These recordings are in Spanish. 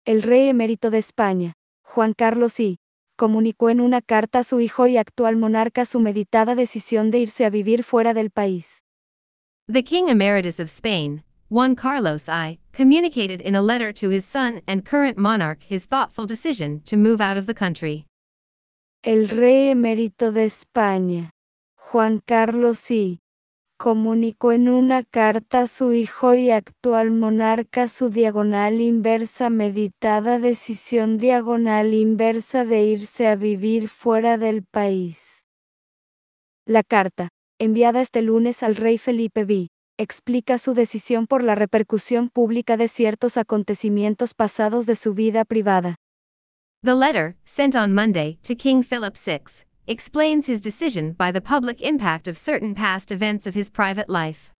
El rey emérito de España, Juan Carlos I, comunicó en una carta a su hijo y actual monarca su meditada decisión de irse a vivir fuera del país. The King Emeritus of Spain, Juan Carlos I, communicated in a letter to his son and current monarch his thoughtful decision to move out of the country. El rey emérito de España, Juan Carlos I, comunicó en una carta a su hijo y actual monarca su diagonal inversa meditada decisión diagonal inversa de irse a vivir fuera del país. La carta, enviada este lunes al rey Felipe V, explica su decisión por la repercusión pública de ciertos acontecimientos pasados de su vida privada. The letter, sent on Monday to King Philip VI, explains his decision by the public impact of certain past events of his private life.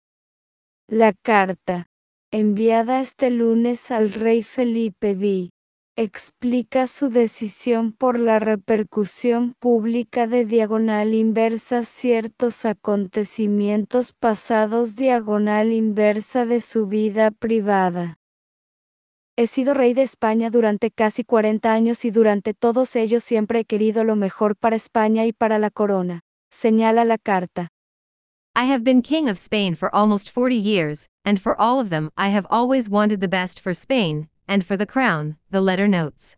La carta, enviada este lunes al rey Felipe V, explica su decisión por la repercusión pública de diagonal inversa ciertos acontecimientos pasados diagonal inversa de su vida privada. He sido rey de España durante casi 40 años y durante todos ellos siempre he querido lo mejor para España y para la corona, señala la carta. I have been King of Spain for almost 40 years, and for all of them I have always wanted the best for Spain, and for the crown, the letter notes.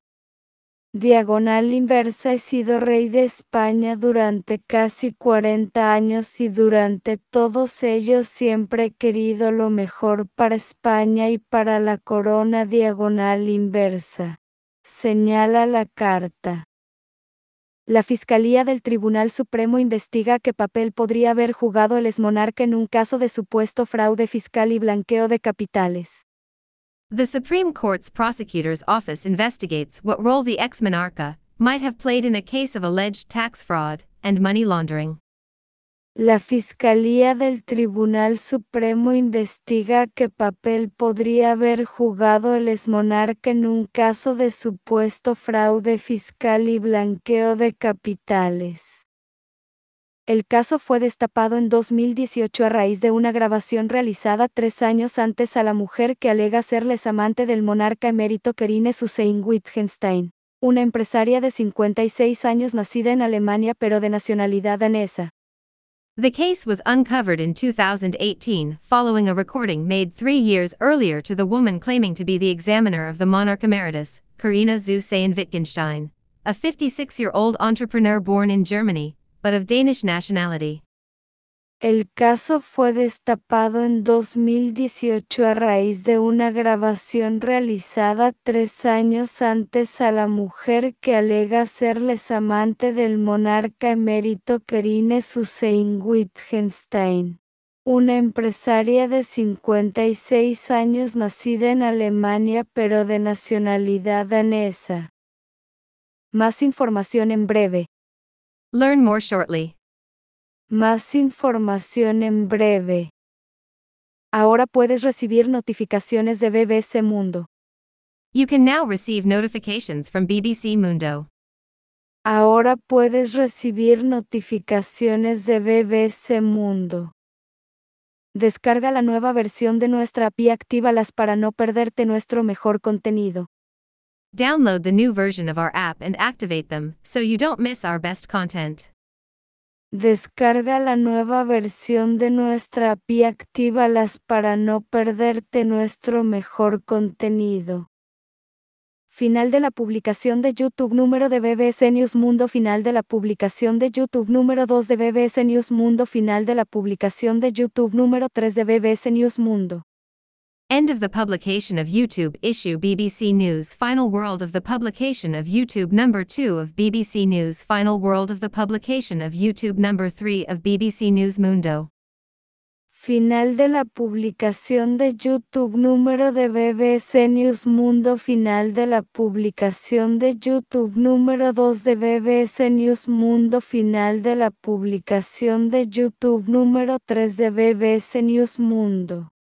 Diagonal inversa he sido rey de España durante casi 40 años y durante todos ellos siempre he querido lo mejor para España y para la corona diagonal inversa, señala la carta. La Fiscalía del Tribunal Supremo investiga qué papel podría haber jugado el exmonarca en un caso de supuesto fraude fiscal y blanqueo de capitales. The Supreme Court's prosecutor's office investigates what role the ex-monarcha might have played in a case of alleged tax fraud and money laundering. La Fiscalía del Tribunal Supremo investiga qué papel podría haber jugado el exmonarca en un caso de supuesto fraude fiscal y blanqueo de capitales. El caso fue destapado en 2018 a raíz de una grabación realizada 3 años antes a la mujer que alega serles amante del monarca emérito Querine Hussein-Wittgenstein, una empresaria de 56 años nacida en Alemania pero de nacionalidad danesa. The case was uncovered in 2018 following a recording made 3 years earlier to the woman claiming to be the examiner of the monarch emeritus, Carina Hussein-Wittgenstein, a 56-year-old entrepreneur born in Germany, but of Danish nationality. El caso fue destapado en 2018 a raíz de una grabación realizada 3 años antes a la mujer que alega serles amante del monarca emérito Querine Hussein-Wittgenstein, una empresaria de 56 años nacida en Alemania pero de nacionalidad danesa. Más información en breve. Learn more shortly. Más información en breve. Ahora puedes recibir notificaciones de BBC Mundo. You can now receive notifications from BBC Mundo. Ahora puedes recibir notificaciones de BBC Mundo. Descarga la nueva versión de nuestra app y actívalas para no perderte nuestro mejor contenido. Download the new version of our app and activate them so you don't miss our best content. Descarga la nueva versión de nuestra app y actívalas para no perderte nuestro mejor contenido. Final de la publicación de YouTube número de BBC News Mundo. Final de la publicación de YouTube número 2 de BBC News Mundo. Final de la publicación de YouTube número 3 de BBC News Mundo. End of the publication of YouTube issue BBC News Final world of the publication of YouTube number 2 of BBC News Final world of the publication of YouTube number 3 of BBC News Mundo. Final de la publicación de YouTube número de BBC News Mundo. Final de la publicación de YouTube número 2 de BBC News Mundo. Final de la publicación de YouTube número 3 de BBC News Mundo.